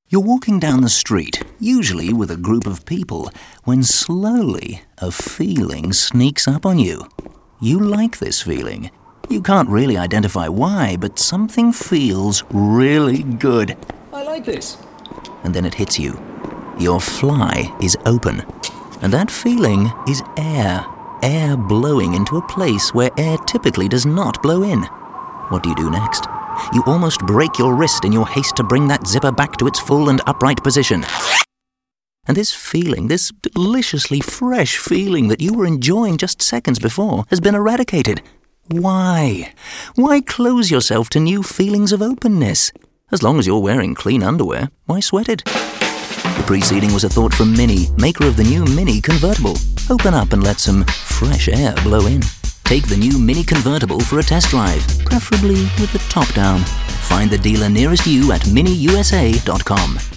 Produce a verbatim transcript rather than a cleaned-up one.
You're walking down the street, usually with a group of people, when slowly a feeling sneaks up on you. You like this feeling. You can't really identify why, but something feels really good. I like this. And then it hits you. Your fly is open. And that feeling is air. Air blowing into a place where air typically does not blow in. What do you do next? You almost break your wrist in your haste to bring that zipper back to its full and upright position. And this feeling, this deliciously fresh feeling that you were enjoying just seconds before, has been eradicated. Why? Why close yourself to new feelings of openness? As long as you're wearing clean underwear, why sweat it? The preceding was a thought from Mini, maker of the new Mini Convertible. Open up and let some fresh air blow in. Take the new Mini Convertible for a test drive, preferably with the top down. Find the dealer nearest you at mini u s a dot com.